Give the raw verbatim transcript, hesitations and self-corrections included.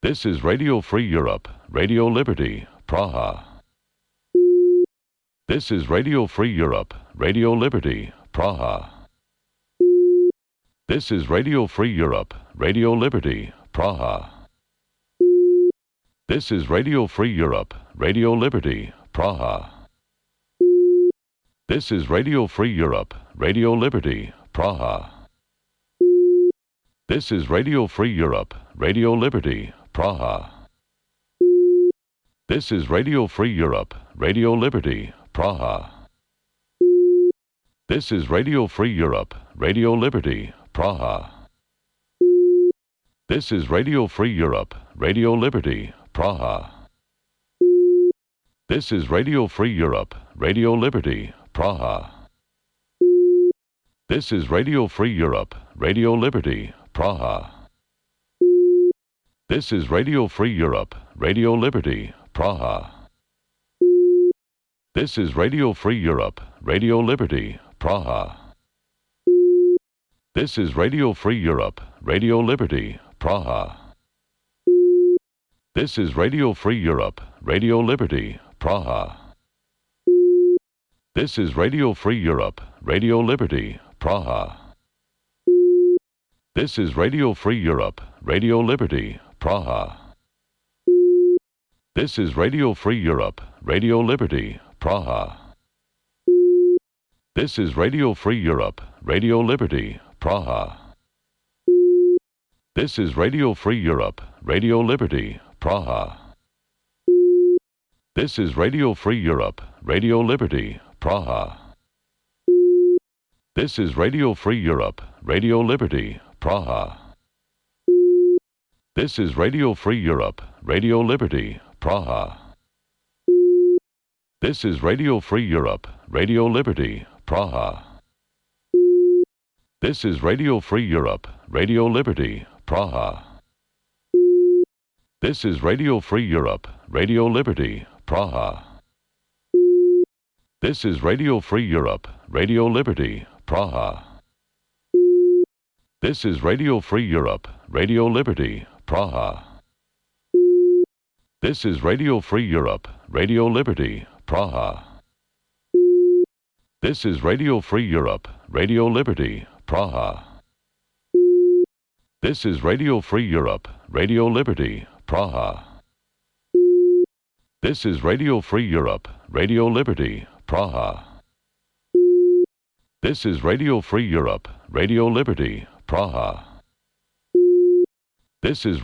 This is Radio Free Europe, Radio Liberty, Praha. This is Radio Free Europe, Radio Liberty, Praha. This is Radio Free Europe, Radio Liberty, Praha. This is Radio Free Europe, Radio Liberty, Praha. This is Radio Free Europe, Radio Liberty, Praha. This is Radio Free Europe, Radio Liberty, Praha. This is Radio Free Europe, Radio Liberty, Praha. This is Radio Free Europe, Radio Liberty, Praha. This is Radio Free Europe, Radio Liberty, Praha. This is Radio Free Europe, Radio Liberty, Praha. This is Radio Free Europe, Radio Liberty, Praha. This is Radio Free Europe, Radio Liberty, Praha. This is Radio Free Europe, Radio Liberty, Praha. This is Radio Free Europe, Radio Liberty, Praha. This is Radio Free Europe, Radio Liberty, Praha. This is Radio Free Europe, Radio Liberty, Praha. This is Radio Free Europe, Radio Liberty, Praha. This is Radio Free Europe, Radio Liberty, Praha. This is Radio Free Europe, Radio Liberty, Praha. This is Radio Free Europe, Radio Liberty, Praha. This is Radio Free Europe, Radio Liberty, Praha. This is Radio Free Europe, Radio Liberty, Praha. This is Radio Free Europe, Radio Liberty, Praha. This is Radio Free Europe, Radio Liberty, Praha. This is Radio Free Europe, Radio Liberty, Praha. This is Radio Free Europe, Radio Liberty, Praha. This is Radio Free Europe, Radio Liberty, Praha. This is Radio Free Europe, Radio Liberty, Praha. This is Radio Free Europe, Radio Liberty, Praha. This is Radio Free Europe, Radio Liberty, Praha. This is Radio Free Europe, Radio Liberty, Praha. This is Radio Free Europe, Radio Liberty, Praha. This is Radio Free Europe, Radio Liberty, Praha. This is